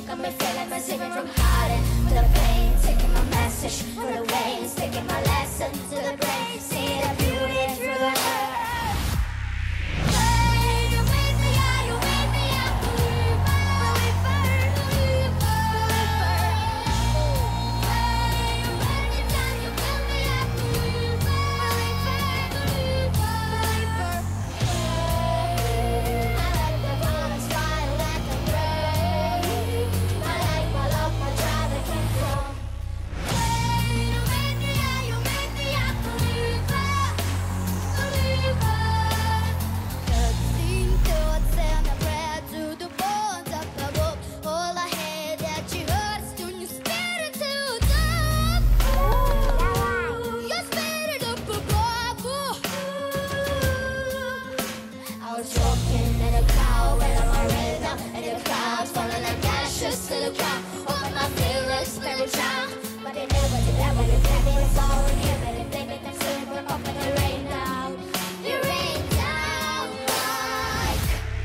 Got me feeling my zipping from heart to the pain. Taking my message for the waves, taking my lesson to the brain. See the beauty through the hurt. But they never did that when they said it was all in here. But they blame it and say we're up and it rain down. It rain down like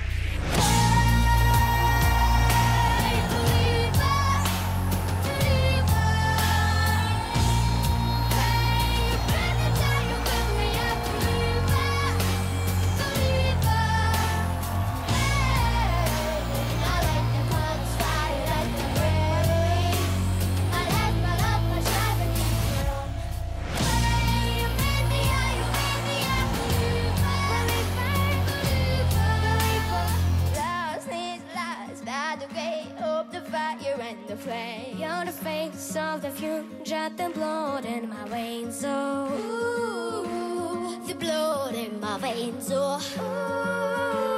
the flame. You're the face of the future, the blood in my veins, oh, ooh, the blood in my veins, oh, ooh.